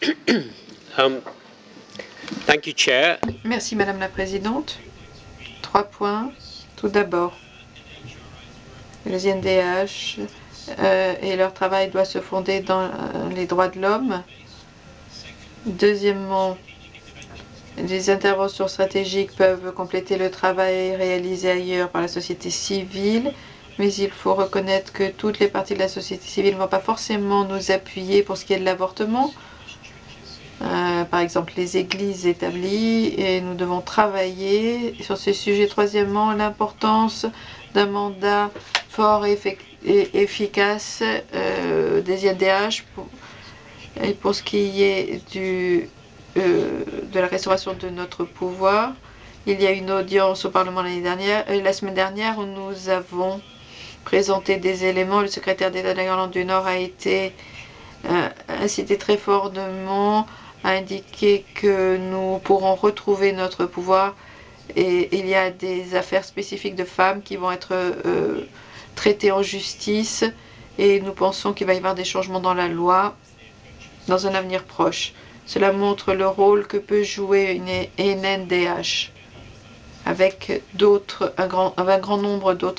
Thank you, Chair. Merci Madame la Présidente. 3 points. Tout d'abord, les INDH et leur travail doit se fonder dans les droits de l'homme. Deuxièmement, les interventions stratégiques peuvent compléter le travail réalisé ailleurs par la société civile, mais il faut reconnaître que toutes les parties de la société civile ne vont pas forcément nous appuyer pour ce qui est de l'avortement. Par exemple, les églises établies, et nous devons travailler sur ces sujets. Troisièmement, l'importance d'un mandat fort et efficace des INDH et pour ce qui est de la restauration de notre pouvoir. Il y a une audience au Parlement la semaine dernière où nous avons présenté des éléments. Le secrétaire d'État de l'Irlande du Nord a été incité très fortement à indiquer que nous pourrons retrouver notre pouvoir et il y a des affaires spécifiques de femmes qui vont être traitées en justice et nous pensons qu'il va y avoir des changements dans la loi dans un avenir proche. Cela montre le rôle que peut jouer une NDH avec un grand nombre d'autres